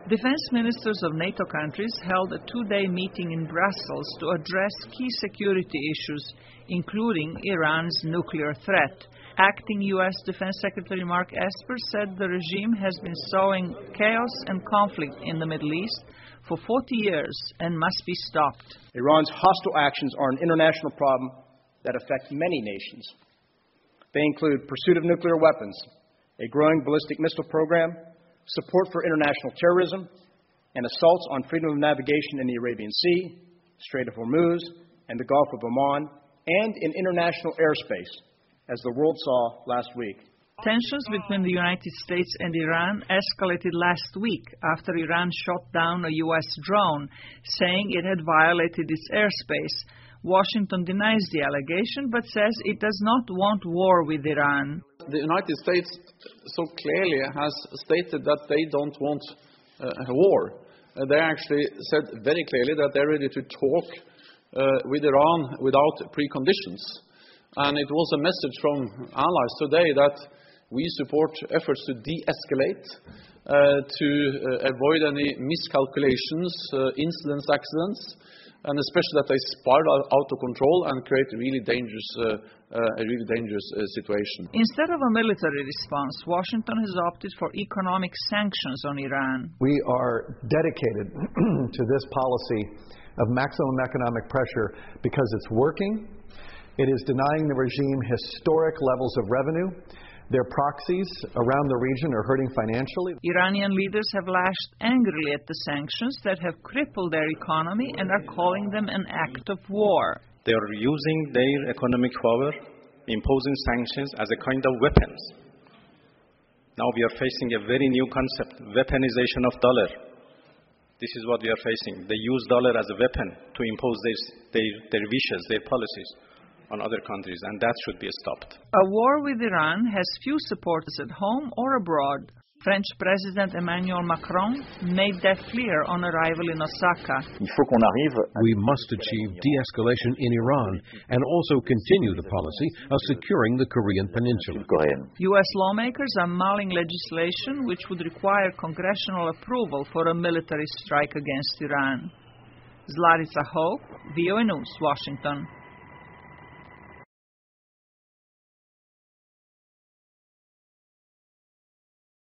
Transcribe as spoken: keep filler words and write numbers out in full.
Defense ministers of NATO countries held a two-day meeting in Brussels to address key security issues, including Iran's nuclear threat. Acting U S Defense Secretary Mark Esper said the regime has been sowing chaos and conflict in the Middle East for forty years and must be stopped. Iran's hostile actions are an international problem that affect many nations. They include pursuit of nuclear weapons, a growing ballistic missile program, support for international terrorism, and assaults on freedom of navigation in the Arabian Sea, Strait of Hormuz, and the Gulf of Oman, and in international airspace, as the world saw last week. Tensions between the United States and Iran escalated last week after Iran shot down a U S drone, saying it had violated its airspace. Washington denies the allegation, but says it does not want war with Iran. The United States so clearly has stated that they don't want uh, a war. Uh, they actually said very clearly that they're ready to talk uh, with Iran without preconditions. And it was a message from allies today that we support efforts to de-escalate, uh, to uh, avoid any miscalculations, uh, incidents, accidents, and especially that they spiral out of control and create a really dangerous, uh, uh, a really dangerous uh, situation. Instead of a military response, Washington has opted for economic sanctions on Iran. We are dedicated to this policy of maximum economic pressure because it's working. It is denying the regime historic levels of revenue. Their proxies around the region are hurting financially. Iranian leaders have lashed angrily at the sanctions that have crippled their economy and are calling them an act of war. They are using their economic power, imposing sanctions as a kind of weapons. Now we are facing a very new concept, weaponization of dollar. This is what we are facing. They use dollar as a weapon to impose their, their, their wishes, their policies on other countries, and that should be stopped. A war with Iran has few supporters at home or abroad. French President Emmanuel Macron made that clear on arrival in Osaka. We must achieve de-escalation in Iran and also continue the policy of securing the Korean Peninsula. U S lawmakers are mulling legislation which would require congressional approval for a military strike against Iran. Zlarica Hope, V O A News, Washington.